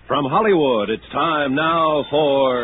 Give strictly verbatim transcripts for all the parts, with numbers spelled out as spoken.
From Hollywood, it's time now for...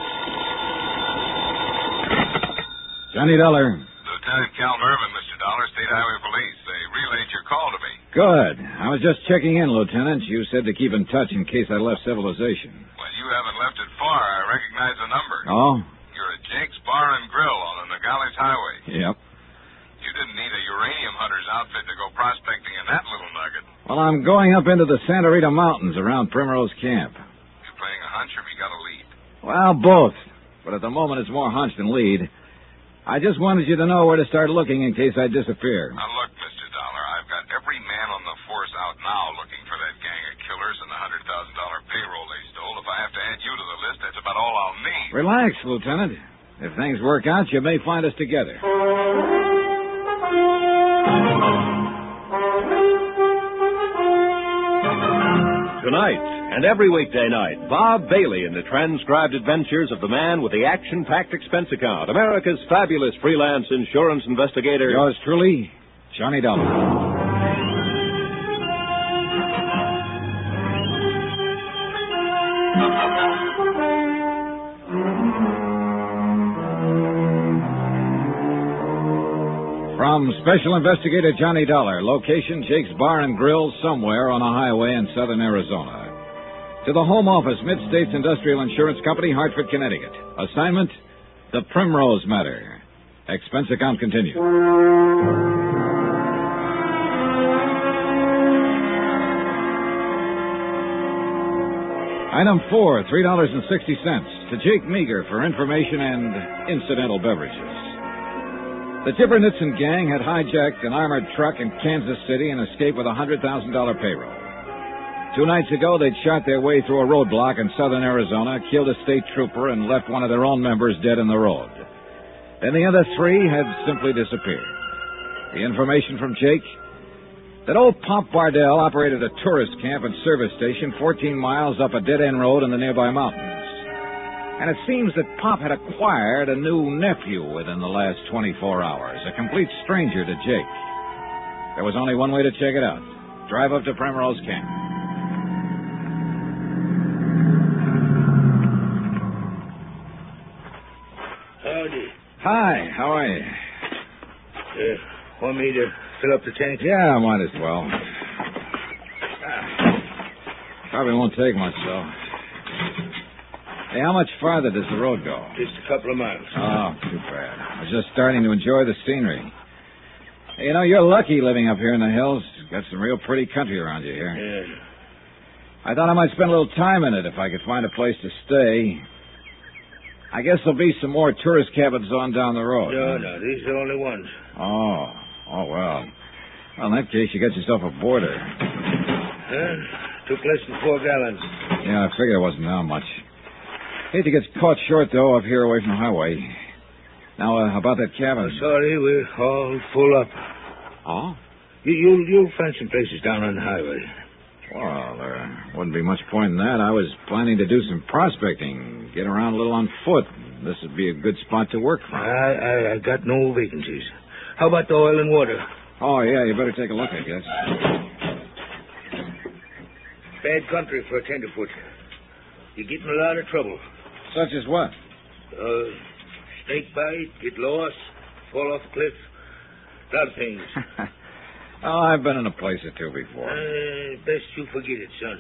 Johnny Dollar. Lieutenant Cal Mervin, Mister Dollar, State Highway Police. They relayed your call to me. Good. I was just checking in, Lieutenant. You said to keep in touch in case I left civilization. Well, you haven't left it far. I recognize the number. Oh? You're at Jake's Bar and Grill on the Nogales Highway. Yep. You didn't need a uranium hunter's outfit to go prospecting in that little nugget. Well, I'm going up into the Santa Rita Mountains around Primrose Camp. You playing a hunch or you got a lead? Well, both. But at the moment, it's more hunch than lead. I just wanted you to know where to start looking in case I disappear. Now, look, Mister Dollar, I've got every man on the force out now looking for that gang of killers and the one hundred thousand dollars payroll they stole. If I have to add you to the list, that's about all I'll need. Relax, Lieutenant. If things work out, you may find us together. Tonight and every weekday night, Bob Bailey in the transcribed adventures of the man with the action-packed expense account, America's fabulous freelance insurance investigator. Yours truly, Johnny Dollar. From Special Investigator Johnny Dollar, location Jake's Bar and Grill somewhere on a highway in southern Arizona. To the Home Office, Mid-States Industrial Insurance Company, Hartford, Connecticut. Assignment, the Primrose Matter. Expense account continued. Item four, three dollars and sixty cents to Jake Meager for information and incidental beverages. The Tibbernitson gang had hijacked an armored truck in Kansas City and escaped with a one hundred thousand dollars payroll. Two nights ago, they'd shot their way through a roadblock in southern Arizona, killed a state trooper, and left one of their own members dead in the road. Then the other three had simply disappeared. The information from Jake? That old Pop Bardell operated a tourist camp and service station fourteen miles up a dead-end road in the nearby mountains. And it seems that Pop had acquired a new nephew within the last twenty-four hours, a complete stranger to Jake. There was only one way to check it out. Drive up to Primrose Camp. Howdy. Hi, how are you? Uh, want me to fill up the tank? Yeah, might as well. Probably won't take much, though. Hey, how much farther does the road go? Just a couple of miles. Oh, too bad. I was just starting to enjoy the scenery. Hey, you know, you're lucky living up here in the hills. Got some real pretty country around you here. Yeah. I thought I might spend a little time in it if I could find a place to stay. I guess there'll be some more tourist cabins on down the road. No, no, these are the only ones. Oh, oh, well. Well, in that case, you got yourself a boarder. Huh? Took less than four gallons. Yeah, I figured it wasn't that much. Hate to get caught short, though, up here away from the highway. Now, uh, about that cabin. Oh, sorry, we're all full up. Oh? You, you'll, you'll find some places down on the highway. Well, there wouldn't be much point in that. I was planning to do some prospecting, get around a little on foot. This would be a good spot to work from. I, I, I got no vacancies. How about the oil and water? Oh, yeah, you better take a look, I guess. Bad country for a tenderfoot. You get in a lot of trouble. Such as what? Uh, snake bite, get lost, fall off a cliff. A lot of things. Oh, I've been in a place or two before. Uh, best you forget it, son.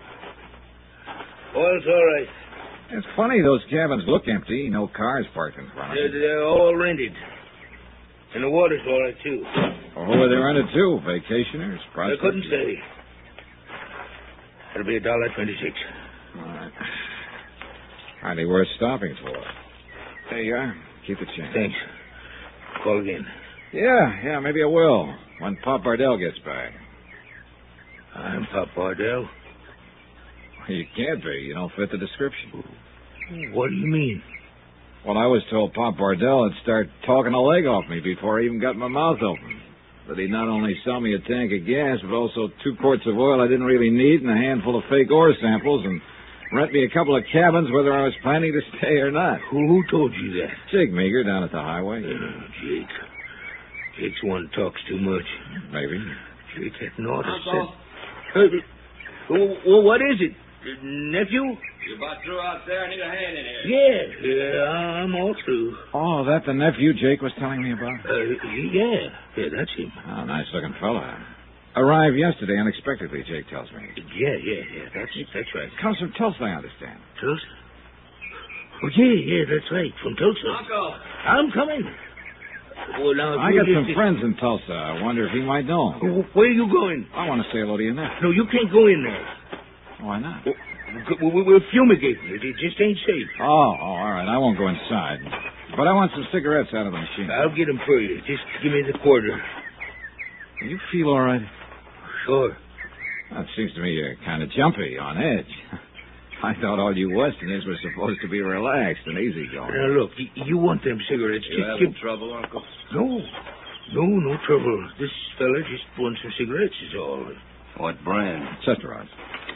Oil's all right. It's funny, those cabins look empty. No cars parked in front of They're, them. they're all rented. And the water's all right, too. Well, who are they rented to? Vacationers? I Prospectors? couldn't say. It'll be a dollar twenty-six. All right. Hardly worth stopping for. There you are. Keep the change. Thanks. Call again. Yeah, yeah, maybe I will. When Pop Bardell gets back. I'm Pop Bardell. You can't be. You don't fit the description. What do you mean? Well, I was told Pop Bardell would start talking a leg off me before I even got my mouth open. That he'd not only sell me a tank of gas, but also two quarts of oil I didn't really need and a handful of fake ore samples and rent me a couple of cabins whether I was planning to stay or not. Who, who told you that? Jake Meager down at the highway. Uh, Jake. Jake's one talks too much. Maybe. Jake hadn't ought to say. Well, what is it? nephew? You about through out there? I need a hand in here. Yeah, yeah, I'm all through. Oh, that the nephew Jake was telling me about? Uh, yeah, yeah, that's him. Oh, nice-looking fella. Arrived yesterday unexpectedly, Jake tells me. Yeah, yeah, yeah, that's that's right. Comes from Tulsa, I understand. Tulsa? Oh, yeah, yeah, that's right, from Tulsa. Uncle. I'm coming. Well, now, I you got just- some friends in Tulsa. I wonder if he might know him. Where are you going? I want to say hello to you now. No, you can't go in there. Why not? We- we- We're fumigating it. It just ain't safe. Oh, oh, all right. I won't go inside. But I want some cigarettes out of the machine. I'll get them for you. Just give me the quarter. You feel all right? Sure. Well, it seems to me you're kind of jumpy, on edge. I thought all you Westerners were supposed to be relaxed and easygoing. Now, look, you, you want them cigarettes. You Just having give... trouble, Uncle? No. No, no trouble. This fella just wants some cigarettes is all. What brand? Sister Rod.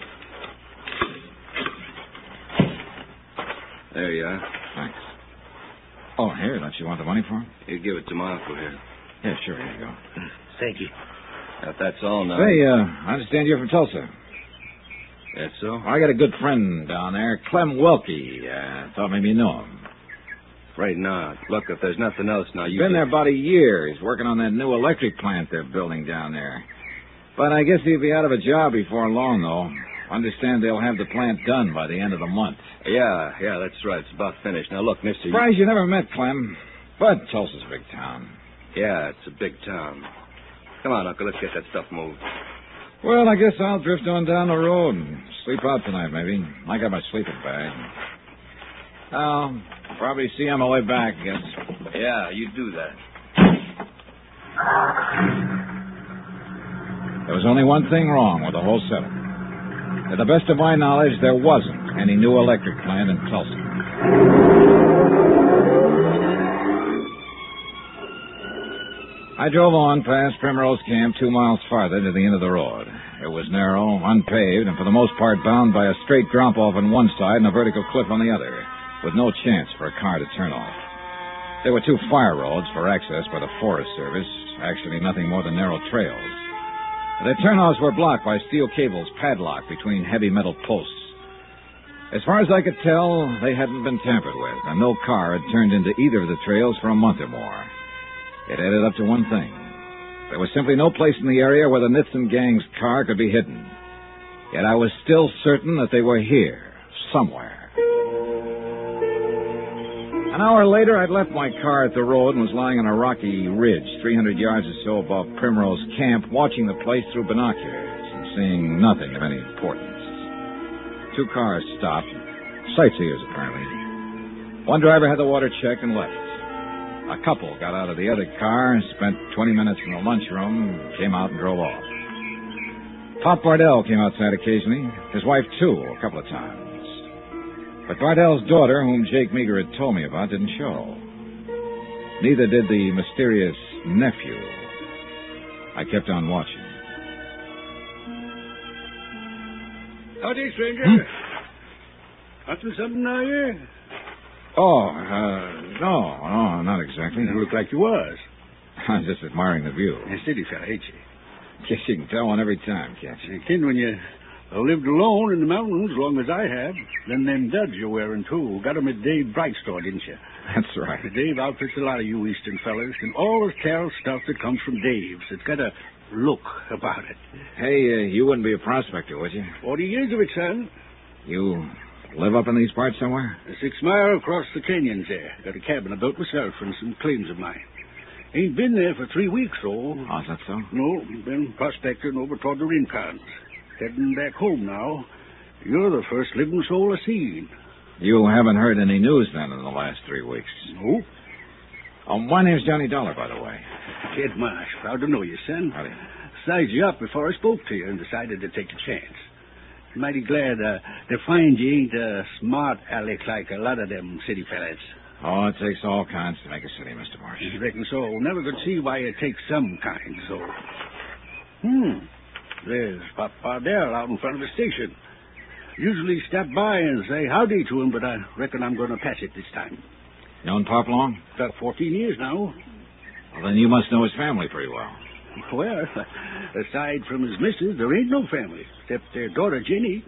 There you are. Thanks. Oh, here, don't you want the money for him? You give it to my uncle here. Yeah, sure, here you go. Thank you. If that's all now. Hey, uh, I understand you're from Tulsa. That's so? I got a good friend down there, Clem Welke. Uh, thought maybe you know him. Afraid not. Look, if there's nothing else now, you... Been can- there about a year. He's working on that new electric plant they're building down there. But I guess he'll be out of a job before long, though. Understand they'll have the plant done by the end of the month. Yeah, yeah, that's right. It's about finished. Now, look, mister... you- Surprised you never met Clem. But Tulsa's a big town. Yeah, it's a big town. Come on, Uncle, let's get that stuff moved. Well, I guess I'll drift on down the road and sleep out tonight, maybe. I got my sleeping bag. I'll probably see you on my way back, I guess. Yeah, you do that. There was only one thing wrong with the whole setup. To the best of my knowledge, there wasn't any new electric plant in Tulsa. I drove on past Primrose Camp two miles farther to the end of the road. It was narrow, unpaved, and for the most part bound by a straight drop-off on one side and a vertical cliff on the other, with no chance for a car to turn off. There were two fire roads for access by the Forest Service, actually nothing more than narrow trails. The turnoffs were blocked by steel cables padlocked between heavy metal posts. As far as I could tell, they hadn't been tampered with, and no car had turned into either of the trails for a month or more. It added up to one thing. There was simply no place in the area where the Nitson gang's car could be hidden. Yet I was still certain that they were here, somewhere. An hour later, I'd left my car at the road and was lying on a rocky ridge three hundred yards or so above Primrose Camp, watching the place through binoculars and seeing nothing of any importance. Two cars stopped, sightseers apparently. One driver had the water checked and left. A couple got out of the other car, spent twenty minutes in the lunchroom, came out and drove off. Pop Bardell came outside occasionally, his wife too, a couple of times. But Bardell's daughter, whom Jake Meager had told me about, didn't show. Neither did the mysterious nephew. I kept on watching. Howdy, stranger. Hmm? Up to something now, you? Oh, uh, no, no, not exactly. You look like you was. I'm just admiring the view. A city fella, ain't you? Guess you can tell one every time, can't you? You can when you lived alone in the mountains as long as I have. Then them duds you're wearing, too. Got 'em at Dave Bright's store, didn't you? That's right. Dave outfits a lot of you Eastern fellas, and always carry stuff that comes from Dave's. It's got a look about it. Hey, uh, you wouldn't be a prospector, would you? Forty years of it, son. You live up in these parts somewhere? A six mile across the canyons there. Got a cabin I built myself and some claims of mine. Ain't been there for three weeks, though. Oh, is that so? No, been prospecting over toward the Rincons. Heading back home now. You're the first living soul I seen. You haven't heard any news, then, in the last three weeks? No. Um, my name's Johnny Dollar, by the way. Ted Marsh. Proud to know you, son. Howdy. Sized you up before I spoke to you and decided to take a chance. Mighty glad uh, to find you ain't a smart aleck like a lot of them city fellas. Oh, it takes all kinds to make a city, Mister Marsh. You reckon so? Never could see why it takes some kind, so. Hmm. There's Pop Bardell out in front of the station. Usually stop by and say howdy to him, but I reckon I'm going to pass it this time. Known Pop long? About fourteen years now. Well, then you must know his family pretty well. Well, aside from his missus, there ain't no family, except their daughter, Jenny.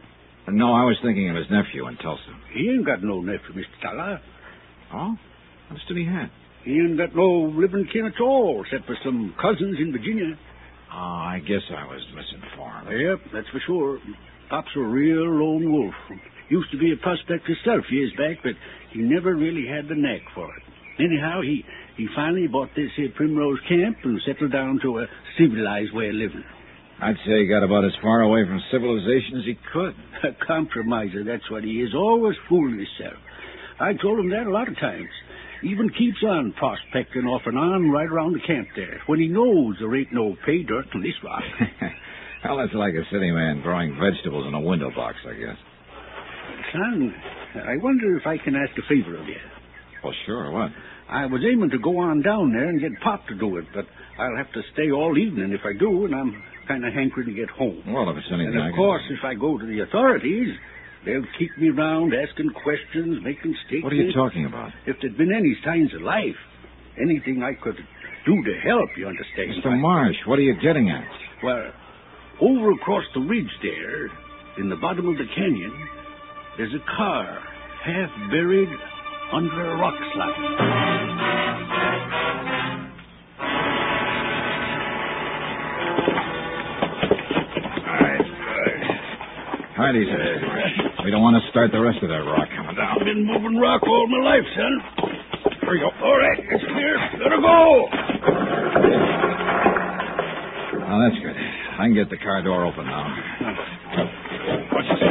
No, I was thinking of his nephew in Tulsa. He ain't got no nephew, Mister Dollar. Oh? What did he have? He ain't got no living kin at all, except for some cousins in Virginia. Oh, I guess I was misinformed. Yep, that's for sure. Pop's a real lone wolf. Used to be a prospector himself years back, but he never really had the knack for it. Anyhow, he, he finally bought this here Primrose Camp and settled down to a civilized way of living. I'd say he got about as far away from civilization as he could. A compromiser, that's what he is. Always fooling himself. I told him that a lot of times. Even keeps on prospecting off and on right around the camp there, when he knows there ain't no pay dirt in this rock. Well, that's like a city man growing vegetables in a window box, I guess. Son, I wonder if I can ask a favor of you. Well, sure, what? I was aiming to go on down there and get Pop to do it, but I'll have to stay all evening if I do, and I'm kind of hankering to get home. Well, if it's anything And, I of can... course, if I go to the authorities, they'll keep me around asking questions, making statements. What are you talking about? If there'd been any signs of life, anything I could do to help, you understand. Mister Marsh, what are you getting at? Well, over across the ridge there, in the bottom of the canyon, there's a car half buried under a rock slide. All right, easy. We don't want to start the rest of that rock coming down. I've been moving rock all my life, son. Here we go. All right, it's clear. Let her go. Oh, that's good. I can get the car door open now. What's this?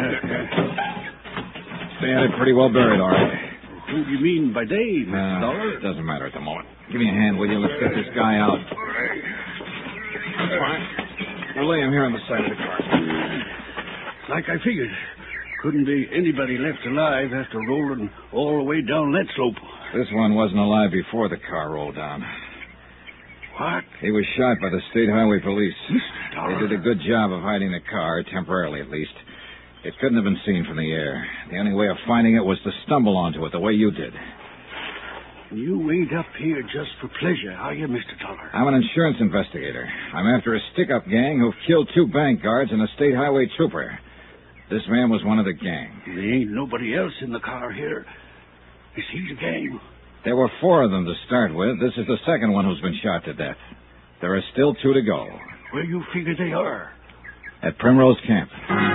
They had it pretty well buried, all right. Who do you mean by they, Mister Uh, Dollar? it doesn't matter at the moment. Give me a hand, will you? Let's get this guy out. All right. Fine. We'll lay him here on the side of the car. Like I figured. Couldn't be anybody left alive after rolling all the way down that slope. This one wasn't alive before the car rolled down. What? He was shot by the State Highway Police. Mister Dollar. They did a good job of hiding the car, temporarily at least. It couldn't have been seen from the air. The only way of finding it was to stumble onto it the way you did. You ain't up here just for pleasure, are you, Mister Dollar? I'm an insurance investigator. I'm after a stick-up gang who've killed two bank guards and a state highway trooper. This man was one of the gang. There ain't nobody else in the car here. Is he the gang? There were four of them to start with. This is the second one who's been shot to death. There are still two to go. Where you figure they are? At Primrose Camp.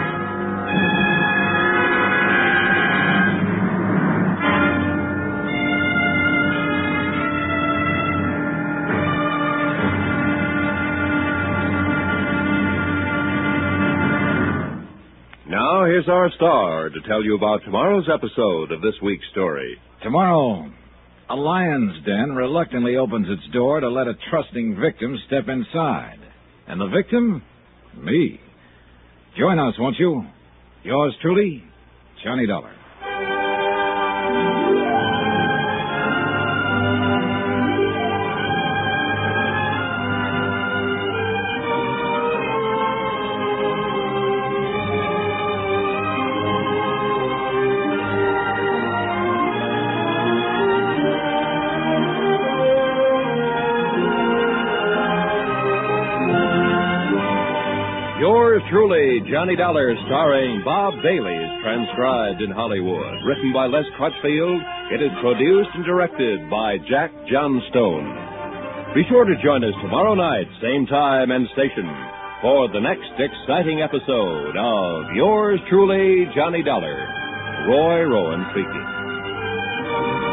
Now, here's our star to tell you about tomorrow's episode of this week's story. Tomorrow, a lion's den reluctantly opens its door to let a trusting victim step inside. And the victim? Me. Join us, won't you? Yours truly, Johnny Dollar. Yours truly, Johnny Dollar, starring Bob Bailey, is transcribed in Hollywood. Written by Les Crutchfield, it is produced and directed by Jack Johnstone. Be sure to join us tomorrow night, same time and station, for the next exciting episode of Yours truly, Johnny Dollar. Roy Rowan speaking.